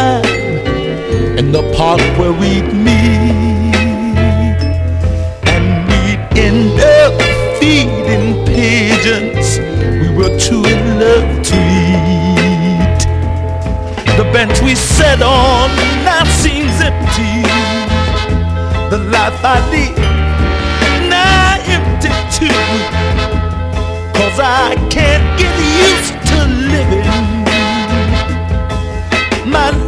time in the park where we'd meet, and we'd end up feeding pigeons we were too in love to eat. The bench we sat on now seems empty. The life I live now empty too, 'cause I can't get used to living my life